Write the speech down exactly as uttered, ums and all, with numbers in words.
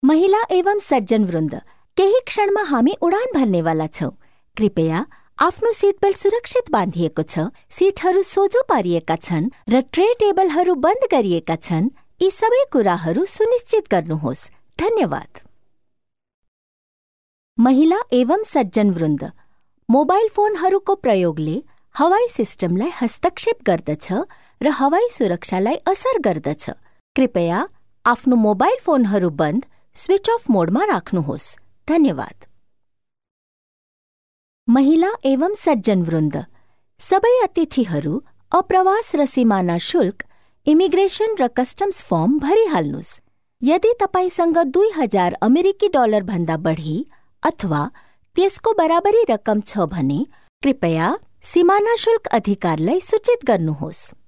महिला एवं सज्जन वृन्द, केही क्षणमा हामी उडान भर्नेवाला छौं। कृपया आफ्नो सीट बेल्ट सुरक्षित बाँधिएको छ, सीटहरू सोझो पारिएका छन् र ट्रे टेबलहरू बन्द गरिएका छन्। यी सबै कुराहरू सुनिश्चित गर्नुहोस्। धन्यवाद। महिला एवं सज्जन वृन्द, मोबाइल फोनहरूको प्रयोगले हवाई सिस्टमलाई हस्तक्षेप गर्दछ र हवाई सुरक्षालाई असर गर्दछ। कृपया आफ्नो मोबाइल फोनहरू बन्द, स्विच अफ मोडमा राख्नुहोस्। धन्यवाद। महिला एवं सज्जन वृन्द, सबै अतिथिहरू अप्रवास र सिमाना शुल्क, इमिग्रेसन र कस्टम्स फर्म भरिहाल्नुस्। यदि तपाईसँग दुई हजार अमेरिकी डलर भन्दा बढी अथवा त्यसको बराबरी रकम छ भने कृपया सिमाना शुल्क अधिकारलाई सूचित गर्नुहोस्।